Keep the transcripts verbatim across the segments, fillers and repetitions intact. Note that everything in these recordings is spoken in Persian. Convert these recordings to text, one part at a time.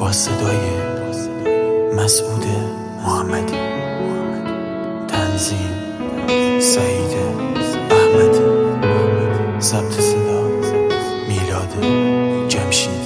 با صدای مسعود محمدی، تنظیم سعید احمدی، ضبط صدا میلاد جمشیدی.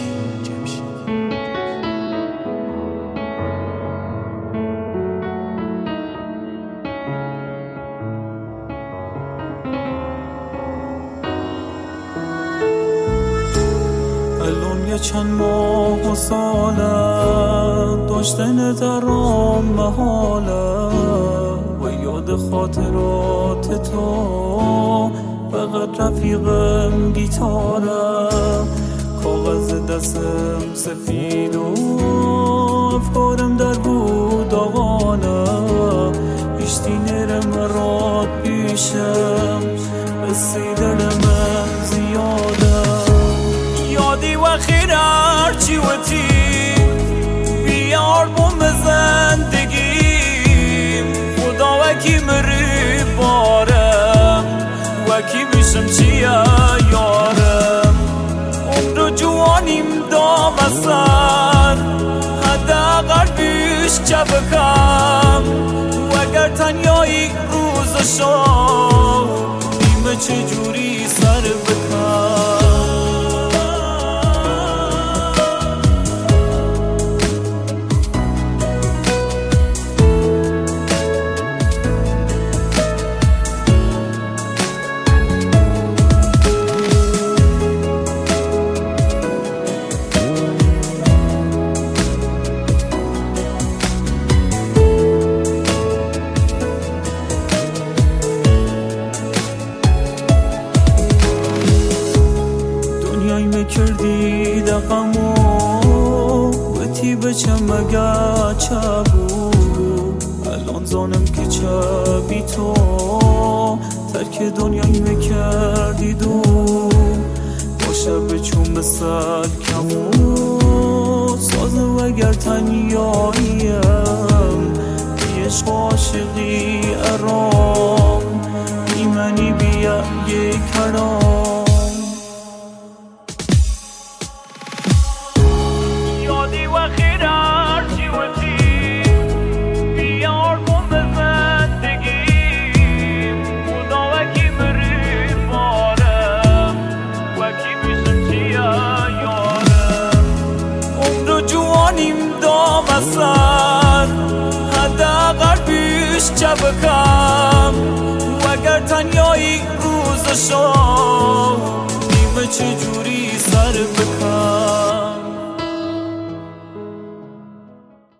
الان یه چند ماه و ساله داشتن درام محاله و یاد خاطرات تو فقط رفیقم گیتاره، کاغذ دستم سفید و افکارم در بود آقانه، بیشتی نرم مراد پیشم بسی دلم زیاده، یادی و خیر هرچی و تی بیار بوم زندگیم، خدا وکی مری بارم وکی بیشم چیه یارم، عمر جوانیم دام سر حداقل بیش چه بکم، و اگر تنیایی روز شو نیمه چجوری سر بکم. کردی دقمو و تی بچم مگه چه بود، الان زانم که چه بی تو ترک دنیایی میکردی دو، باشه بچون مثل کمو سازه و اگر تنیاییم بی عشق و عاشقی ارام ایمنی بیا یک کلام، و خیر هرچی و تی بیار کن به زندگیم، خدا وکی مری بارم وکی بیشم چیه یارم، عمر جوانیم دام سر حداقل بیش چه بکم، و اگر تنیایی روز شو نیمه چجوری سر بکم.